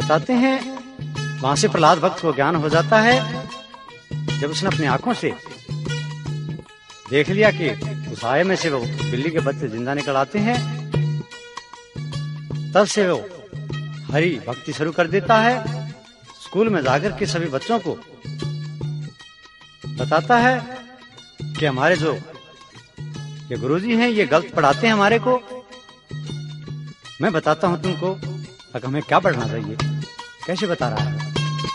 बताते हैं वहां से प्रहलाद भक्त को ज्ञान हो जाता है। जब उसने अपनी आंखों से देख लिया कि उस आय में से वो बिल्ली के बच्चे जिंदा निकल आते हैं, तब से वो हरि भक्ति शुरू कर देता है। स्कूल में जाकर के सभी बच्चों को बताता है कि हमारे जो ये गुरुजी हैं ये गलत पढ़ाते हैं हमारे को। मैं बताता हूं तुमको अब हमें क्या पढ़ना चाहिए। कैसे बता रहा है?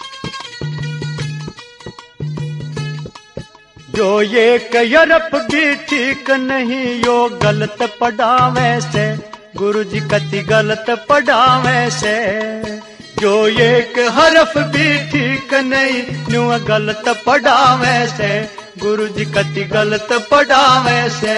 जो ये कयरप भी ठीक नहीं, यो गलत पढ़ावे से गुरुजी कति गलत पढ़ावे से। जो एक हरफ भी ठीक नहीं, न्यू गलत पढ़ावे से गुरुजी कति गलत पढ़ावे से।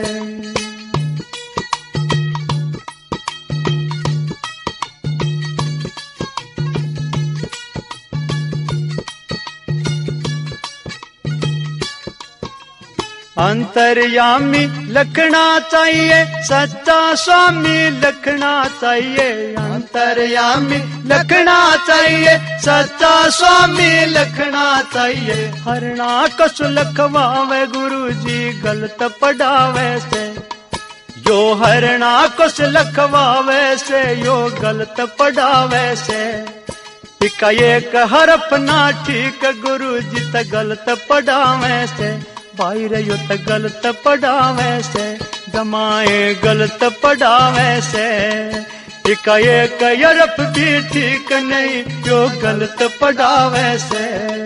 अंतर्यामी लखना चाहिए, सच्चा स्वामी लखना चाहिए। अंतर्यामी लखना चाहिए, सच्चा स्वामी लखना चाहिए। हरना कस लखवावे गुरुजी गलत पढ़ावे से। यो हरना कस लखवावे से, यो गलत पढ़ावे से। इका एक हरफ ना ठीक गुरुजी त गलत पढ़ावे से। भाई रहो त गलत पढ़ावे से, जमाए गलत पढ़ावे से। इका एक हरफ भी ठीक नहीं, जो गलत पढ़ावे से।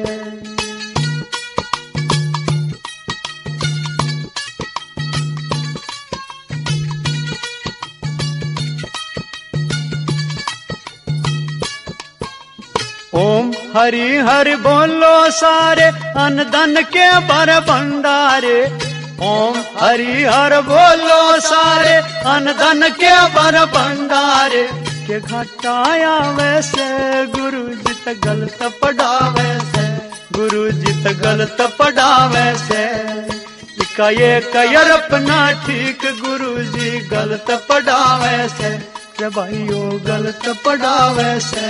ओम हरि हरि बोलो सारे, अन धन के बर भंडारे। ओम हरि हरि बोलो सारे, अन धन के बर भंडारे। के घटाया वैसे गुरुजी त गलत पढ़ावे से। गुरुजी त गलत पढ़ावे से। इका एक हरफ ना ठीक गुरुजी गलत पढ़ावे से। के भाइयों गलत पढ़ावे से।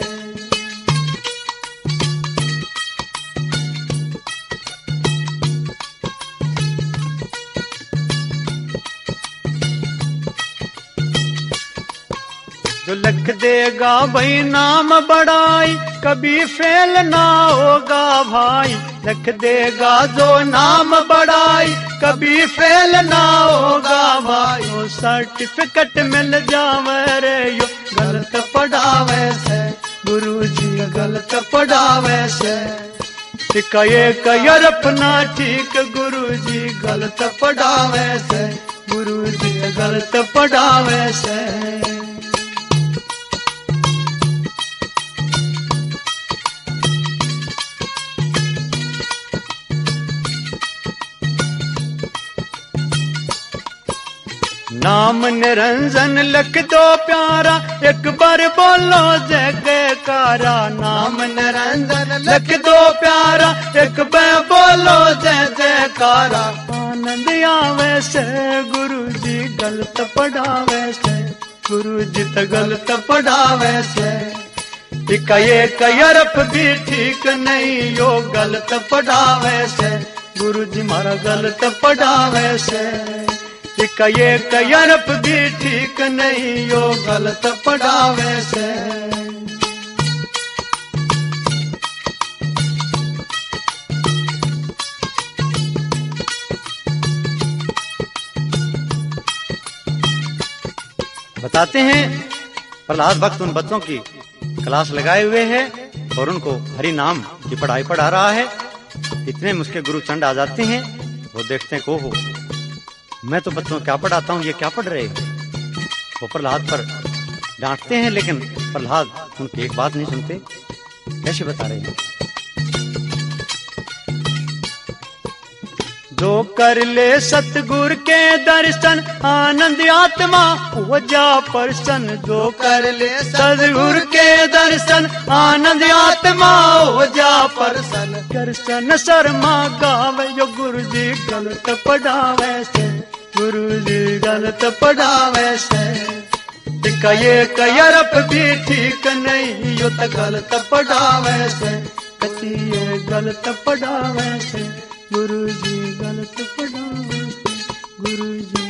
जो लिख देगा भाई नाम बढ़ाई, कभी फेल ना होगा भाई। लिख देगा जो नाम बढ़ाई, कभी फेल ना होगा भाई। वो सर्टिफिकेट मिल जावे रे, यो गलत पढ़ावे से गुरुजी गलत पढ़ावे से। इका एक हरफ ना ठीक गुरुजी गलत पढ़ावे से। गुरुजी गलत पढ़ावे से। नाम निरंजन लिख दो प्यारा, एक बार बोलो जय जयकारा। नाम निरंजन लिख दो प्यारा, एक बार बोलो जय जयकारा। आनंद आवे से गुरुजी गलत पढ़ावे से। गुरुजी त गलत पढ़ावे से। इका एक हरफ भी ठीक नहीं, यो गलत पढ़ावे से। गुरुजी मारा गलत पढ़ावे से। इका एक हरफ भी ठीक नहीं, यो गलत पढ़ावे से। बताते हैं प्रहलाद भक्त उन बच्चों की क्लास लगाए हुए हैं और उनको हरि नाम की पढ़ाई पढ़ा रहा है। इतने में उसके गुरु चंड आ जाते हैं। वो देखते हैं को हो, मैं तो बच्चों क्या पढ़ाता हूँ, ये क्या पढ़ रहे हैं। वो प्रहलाद पर डांटते हैं, लेकिन प्रहलाद उनकी एक बात नहीं सुनते। कैसे बता रहे हैं? जो कर ले सतगुरु के दर्शन, आनंद आत्मा हो जा परसन। जो कर ले सतगुरु के दर्शन, आनंद आत्मा हो जा परसन। दर्शन शर्मा गावे, जो गुरुजी गलत पढ़ावे से। गुरुजी गलत पढ़ावे से। कहे कयरप भी ठीक नहीं यो त गलत पढ़ावे से कची ये गलत पढ़ावे से गुरु जी गलत पढ़ावे से गुरु जी